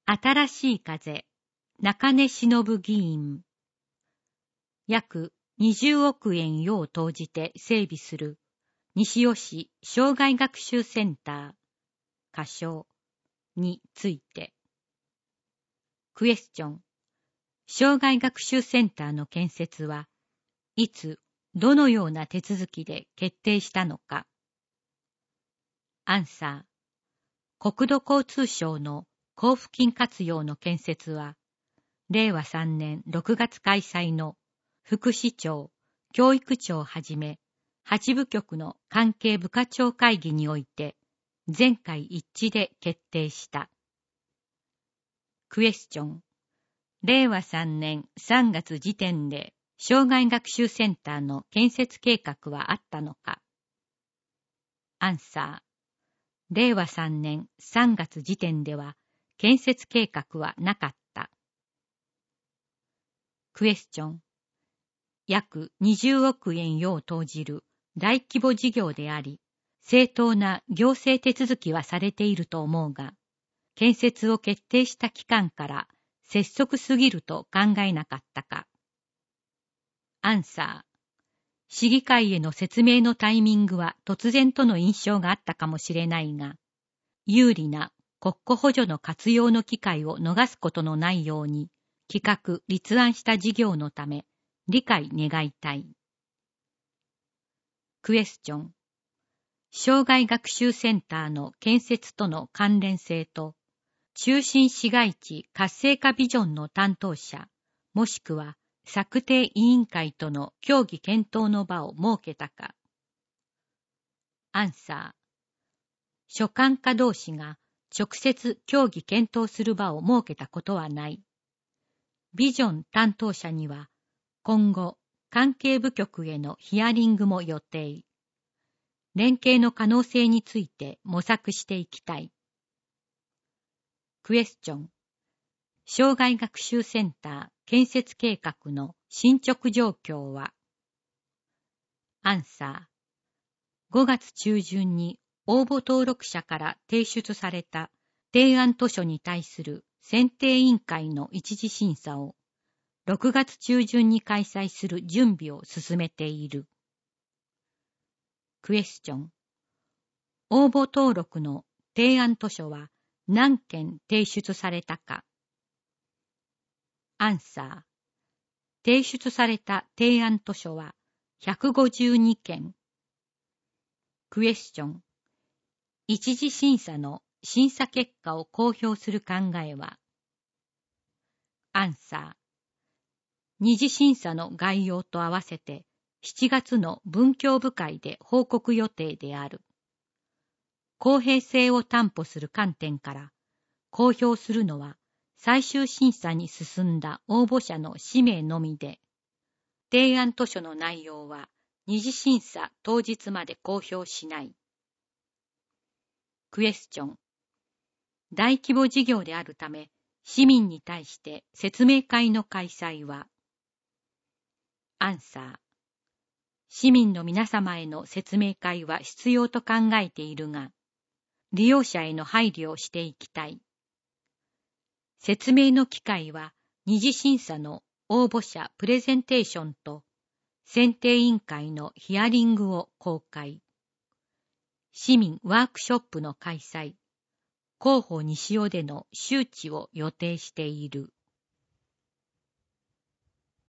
新しい風、中根忍議員。約20億円を投じて整備する西尾市障害学習センター、仮称について。クエスチョン。障害学習センターの建設はいつ、どのような手続きで決定したのか。アンサー。国土交通省の交付金活用の建設は、令和3年6月開催の副市長、教育庁をはじめ、8部局の関係部課長会議において、全会一致で決定した。クエスチョン。令和3年3月時点で、障害学習センターの建設計画はあったのか。アンサー。令和3年3月時点では、建設計画はなかった。クエスチョン。約20億円を投じる大規模事業であり、正当な行政手続きはされていると思うが、建設を決定した期間から拙速すぎると考えなかったか。アンサー。市議会への説明のタイミングは突然との印象があったかもしれないが、有利な国庫補助の活用の機会を逃すことのないように、企画・立案した事業のため、理解願いたい。クエスチョン。障害学習センターの建設との関連性と、中心市街地活性化ビジョンの担当者、もしくは策定委員会との協議検討の場を設けたか。アンサー。所管課同士が直接協議検討する場を設けたことはない。ビジョン担当者には、今後、関係部局へのヒアリングも予定。連携の可能性について模索していきたい。クエスチョン。障害学習センター建設計画の進捗状況は。アンサー。5月中旬に応募登録者から提出された提案図書に対する選定委員会の一次審査を6月中旬に開催する準備を進めている。クエスチョン。応募登録の提案図書は何件提出されたか。アンサー。提出された提案図書は152件。クエスチョン。一次審査の審査結果を公表する考えは。アンサー。二次審査の概要と合わせて7月の文教部会で報告予定である。公平性を担保する観点から公表するのは最終審査に進んだ応募者の氏名のみで、提案図書の内容は二次審査当日まで公表しない。クエスチョン。大規模事業であるため、市民に対して説明会の開催は。アンサー。市民の皆様への説明会は必要と考えているが、利用者への配慮をしていきたい。説明の機会は二次審査の応募者プレゼンテーションと選定委員会のヒアリングを公開。市民ワークショップの開催、広報西尾での周知を予定している。